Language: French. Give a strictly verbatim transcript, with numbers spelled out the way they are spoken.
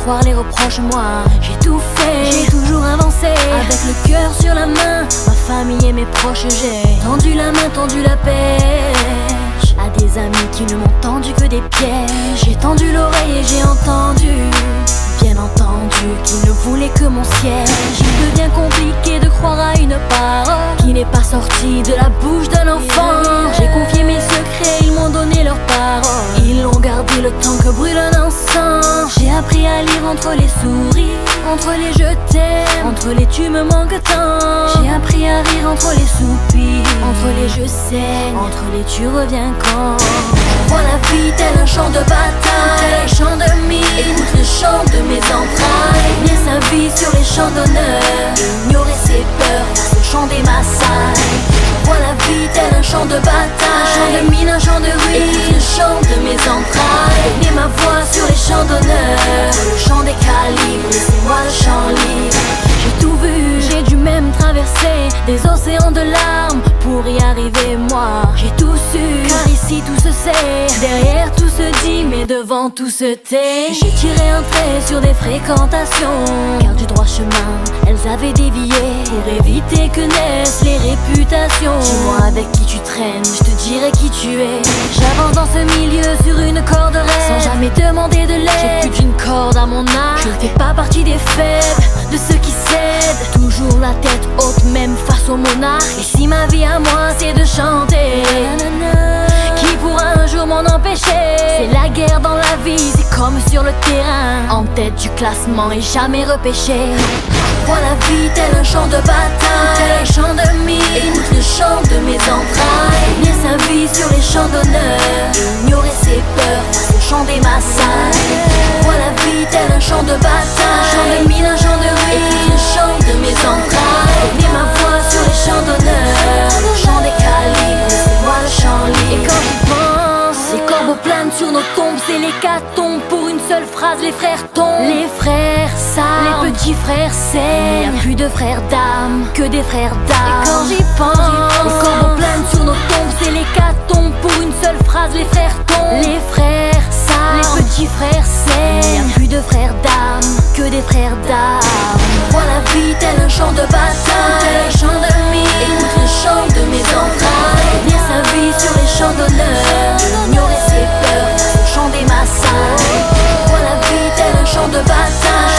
croire les reproches, moi j'ai tout fait, j'ai toujours avancé avec le cœur sur la main. Ma famille et mes proches, j'ai tendu la main, tendu la pêche à des amis qui ne m'ont tendu que des pièges. J'ai tendu l'oreille et j'ai entendu, bien entendu, qu'ils ne voulaient que mon siège. Il devient compliqué de croire à une parole qui n'est pas sortie de la bouche d'un enfant. J'ai confié mes secrets, ils m'ont donné leurs paroles. Ils l'ont gardé le temps que brûle un encens. J'ai appris à lire entre les sourires, entre les je t'aime, entre les tu me manques tant. J'ai appris à rire entre les soupirs, entre les je saigne, entre les tu reviens quand. Je vois la vie tel un champ de bataille, un champ de mine. Écoute le chant de mes entrailles, mener sa vie sur les champs d'honneur, ignorer ses peurs, faire ce chant des massacres. Je vois la vie tel un champ de bataille, un champ de mine, un champ de ruine. Écoute le chant de mes entrailles, mener ma voix sur les champs d'honneur, le chant des calibres, laissez-moi le chant libre. J'ai tout vu, j'ai dû même traverser des océans de larmes pour y arriver moi. J'ai tout su, car ici tout se sait, derrière tout se dit, mais devant tout se tait. J'ai tiré un trait sur des fréquentations, car du droit chemin elles avaient dévié, pour éviter que naissent les réputations. Dis-moi avec qui tu traînes, je te dirai qui tu es. J'avance dans ce milieu sur une corde raide, sans jamais demander de l'aide. J'ai plus d'une corde à mon arc, je ne fais pas partie des faibles, de ceux qui cèdent, toujours la tête haute même face au monarque. Et si ma vie à moi c'est de chanter, qui pourra un jour m'en empêcher? C'est la guerre dans la vie, c'est comme sur le terrain, en tête du classement et jamais repêché. Je vois la vie tel un champ de bataille, un champ de mine. Écoute le chant de mes entrailles, mener sa vie sur les champs d'honneur, ignorer ses peurs, face au chant des massacres. Je vois la vie tel un champ de bataille, un champ de mine, un champ de ruine. Écoute le chant de mes entrailles, mets ma voix sur les champs d'honneur, le chant des calibres, laissez-moi le chant libre. Et quand j'y pense, les corbeaux planent sur nos tombes, c'est l'hécatombe. Pour une seule phrase, les frères tombent, les frères s'arment, les petits frères saignent. Il n'y a plus de frères d'âme, que des frères d'âme. Et quand j'y pense, les corbeaux planent sur nos tombes, c'est l'hécatombe. Pour une seule phrase, les frères tombent, les frères s'arment, les petits frères saignent. Il n'y a plus de frères d'âme, que des frères d'âme. Je vois la vie tel un champ de bataille, un champ de mine. Écoute le chant de mes entrailles, mener sa vie sur les champs d'honneur, ignorer ses peurs, face au chant des massacres. Je vois la vie tel un champ de bataille,